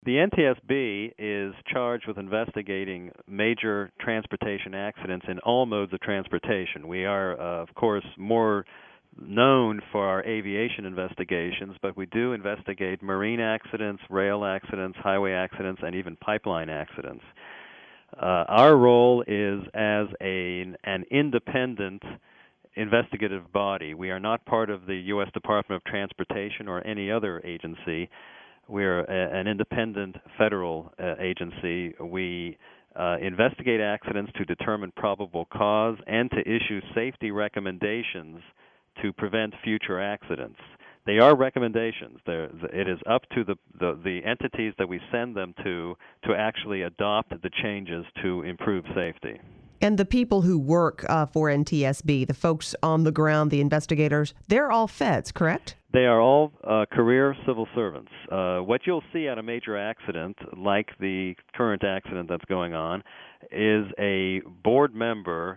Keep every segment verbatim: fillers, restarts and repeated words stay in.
The N T S B is charged with investigating major transportation accidents in all modes of transportation. We are, uh, of course, more known for our aviation investigations, but we do investigate marine accidents, rail accidents, highway accidents, and even pipeline accidents. Uh, our role is as a, an independent investigative body. We are not part of the U S Department of Transportation or any other agency. We're a, an independent federal uh, agency. We uh, investigate accidents to determine probable cause and to issue safety recommendations to prevent future accidents. They are recommendations. They're, it is up to the, the, the entities that we send them to to actually adopt the changes to improve safety. And the people who work uh, for N T S B, the folks on the ground, the investigators, they're all feds, correct? They are all uh, career civil servants. Uh, what you'll see at a major accident, like the current accident that's going on, is a board member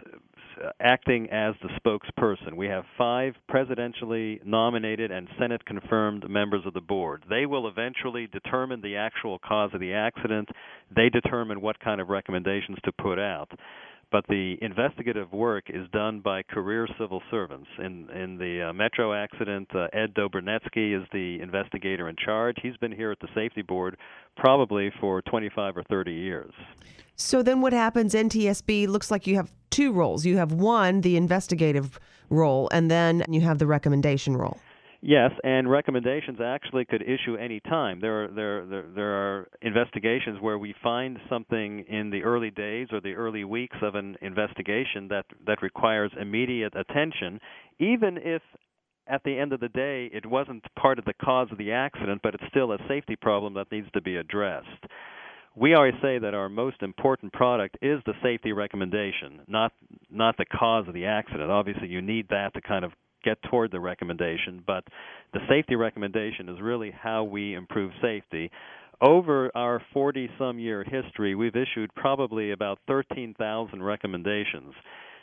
acting as the spokesperson. We have five presidentially nominated and Senate-confirmed members of the board. They will eventually determine the actual cause of the accident. They determine what kind of recommendations to put out. But the investigative work is done by career civil servants. In in the uh, Metro accident, uh, Ed Dobernetsky is the investigator in charge. He's been here at the safety board probably for twenty-five or thirty years. So then what happens? N T S B looks like you have two roles. You have one, the investigative role, and then you have the recommendation role. Yes, and recommendations actually could issue any time. There are there, there there are investigations where we find something in the early days or the early weeks of an investigation that that requires immediate attention, even if at the end of the day it wasn't part of the cause of the accident, but it's still a safety problem that needs to be addressed. We always say that our most important product is the safety recommendation, not not the cause of the accident. Obviously, you need that to kind of get toward the recommendation, but the safety recommendation is really how we improve safety. Over our forty-some year history, we've issued probably about thirteen thousand recommendations,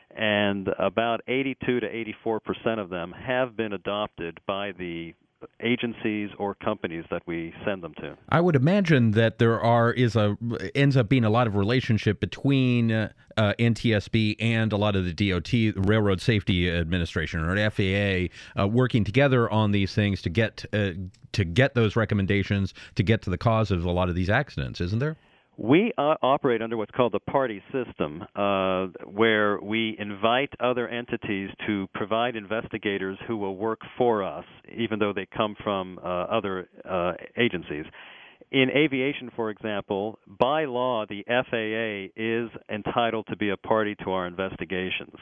and about eighty-two to eighty-four percent of them have been adopted by the agencies or companies that we send them to. I would imagine that there are is a ends up being a lot of relationship between uh, uh, N T S B and a lot of the D O T, Railroad Safety Administration, or F A A, uh, working together on these things to get uh, to get those recommendations to get to the cause of a lot of these accidents, isn't there? We uh, operate under what's called the party system, uh, where we invite other entities to provide investigators who will work for us, even though they come from uh, other uh, agencies. In aviation, for example, by law, the F A A is entitled to be a party to our investigations.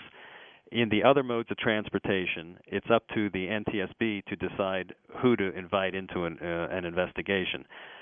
In the other modes of transportation, it's up to the N T S B to decide who to invite into an, uh, an investigation.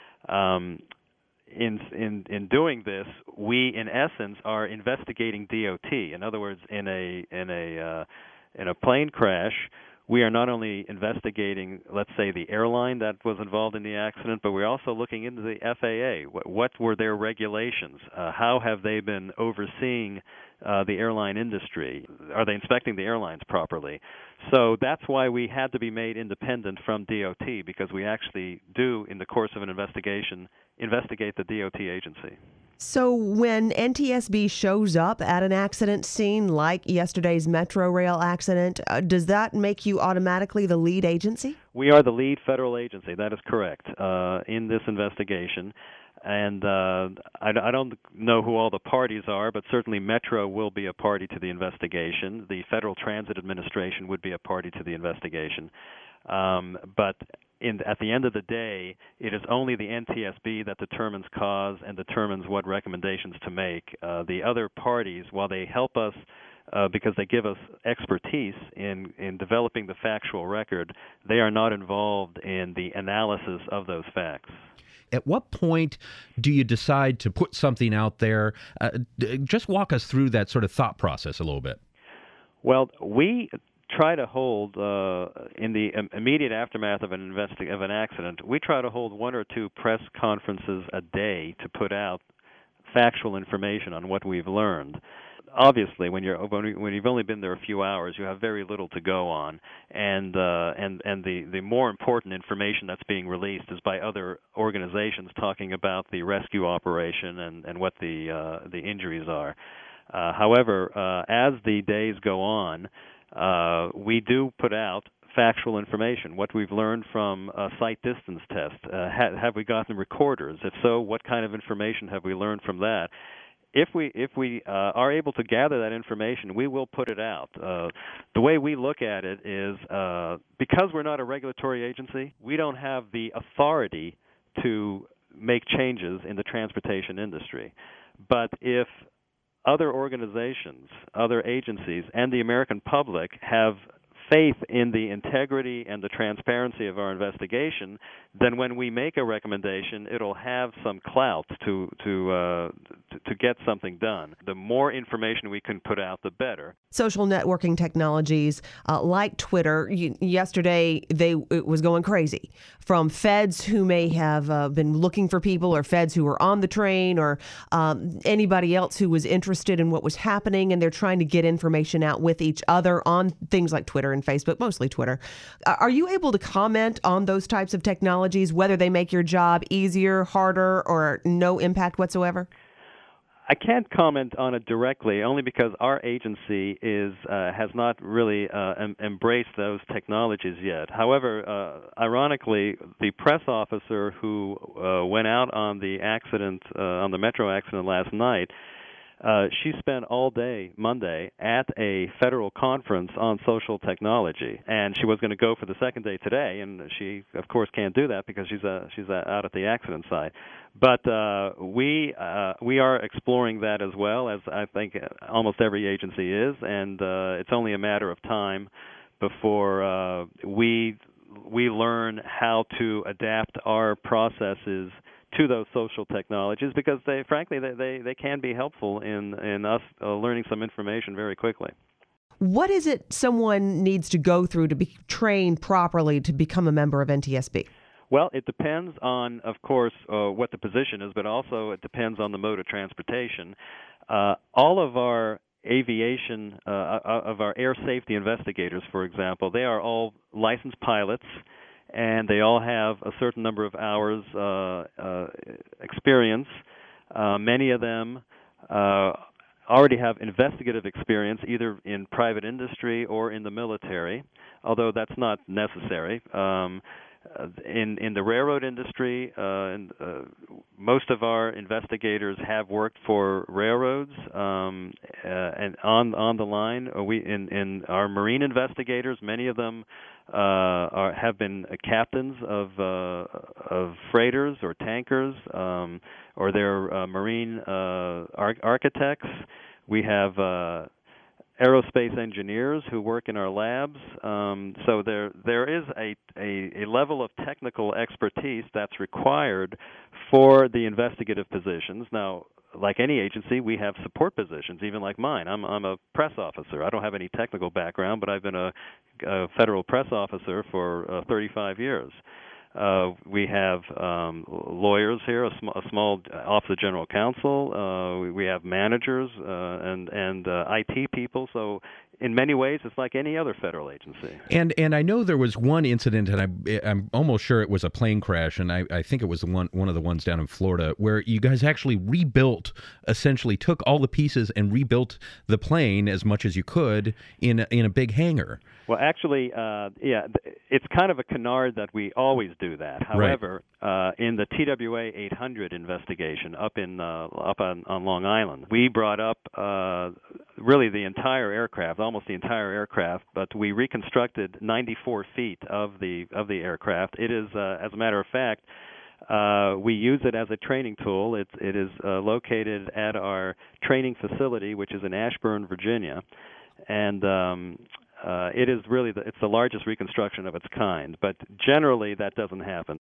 Um, In, in in doing this, we in essence are investigating D O T. In other words, in a in a uh, in a plane crash, we are not only investigating, let's say, the airline that was involved in the accident, but we're also looking into the F A A. What, what were their regulations? Uh, how have they been overseeing uh, the airline industry? Are they inspecting the airlines properly? So that's why we had to be made independent from D O T, because we actually do, in the course of an investigation, investigate the D O T agency. So when N T S B shows up at an accident scene like yesterday's Metro Rail accident, uh, does that make you automatically the lead agency? We are the lead federal agency. That is correct uh, in this investigation. And uh, I, I don't know who all the parties are, but certainly Metro will be a party to the investigation. The Federal Transit Administration would be a party to the investigation. Um, but in, at the end of the day, it is only the N T S B that determines cause and determines what recommendations to make. Uh, the other parties, while they help us uh, because they give us expertise in, in developing the factual record, they are not involved in the analysis of those facts. At what point do you decide to put something out there? Uh, d- just walk us through that sort of thought process a little bit. Well, we try to hold, uh, in the immediate aftermath of an investi- of an accident, we try to hold one or two press conferences a day to put out factual information on what we've learned. Obviously, when you're when you've only been there a few hours, you have very little to go on, and uh, and and the the more important information that's being released is by other organizations talking about the rescue operation and and what the uh, the injuries are. Uh, however, uh, as the days go on, uh, we do put out factual information, what we've learned from a sight distance test. Uh, ha- have we gotten recorders? If so, what kind of information have we learned from that? If we if we uh, are able to gather that information, we will put it out. Uh, the way we look at it is uh, because we're not a regulatory agency, we don't have the authority to make changes in the transportation industry. But if other organizations, other agencies, and the American public have faith in the integrity and the transparency of our investigation, then when we make a recommendation, it'll have some clout to to uh, to, to get something done. The more information we can put out, the better. Social networking technologies uh, like Twitter, you, yesterday they it was going crazy from feds who may have uh, been looking for people, or feds who were on the train, or um, anybody else who was interested in what was happening, and they're trying to get information out with each other on things like Twitter and Facebook, mostly Twitter. Uh, are you able to comment on those types of technologies, whether they make your job easier, harder, or no impact whatsoever? I can't comment on it directly, only because our agency is uh, has not really uh, em- embraced those technologies yet. However, uh, ironically, the press officer who uh, went out on the accident, uh, on the metro accident last night, Uh, she spent all day Monday at a federal conference on social technology, and she was going to go for the second day today, and she, of course, can't do that because she's uh, she's uh, out at the accident site. But uh, we uh, we are exploring that as well, as I think almost every agency is, and uh, it's only a matter of time before uh, we we learn how to adapt our processes to those social technologies, because they, frankly, they, they, they can be helpful in, in us uh, learning some information very quickly. What is it someone needs to go through to be trained properly to become a member of N T S B? Well, it depends on, of course, uh, what the position is, but also it depends on the mode of transportation. Uh, all of our aviation, uh, of our air safety investigators, for example, they are all licensed pilots, and they all have a certain number of hours uh, uh, experience. Uh, many of them uh, already have investigative experience, either in private industry or in the military, although that's not necessary. Um, in in the railroad industry, uh, and, uh, most of our investigators have worked for railroads, um, uh, and on on the line. Uh, we in in our marine investigators, many of them uh, are have been captains of uh, of freighters or tankers, um, or they're uh, marine uh, ar- architects. We have uh, aerospace engineers who work in our labs. Um, so there there is a, a, a level of technical expertise that's required for the investigative positions. Now, like any agency, we have support positions, even like mine. I'm I'm a press officer. I don't have any technical background, but I've been a, a federal press officer for uh, thirty-five years. Uh, we have um, lawyers here, a, sm- a small office of general counsel. Uh, we, we have managers uh, and and uh, I T people. So in many ways, it's like any other federal agency. And and I know there was one incident, and I, I'm almost sure it was a plane crash, and I, I think it was the one one of the ones down in Florida, where you guys actually rebuilt, essentially took all the pieces and rebuilt the plane as much as you could in a, in a big hangar. Well, actually, uh, yeah, it's kind of a canard that we always do that. However, right. uh, in the T W A eight hundred investigation up in uh, up on, on Long Island, we brought up uh, really the entire aircraft, almost the entire aircraft, but we reconstructed ninety-four feet of the of the aircraft. It is, uh, as a matter of fact, Uh, we use it as a training tool. It, it is uh, located at our training facility, which is in Ashburn, Virginia, and um, uh, it is really the, it's the largest reconstruction of its kind. But generally, that doesn't happen.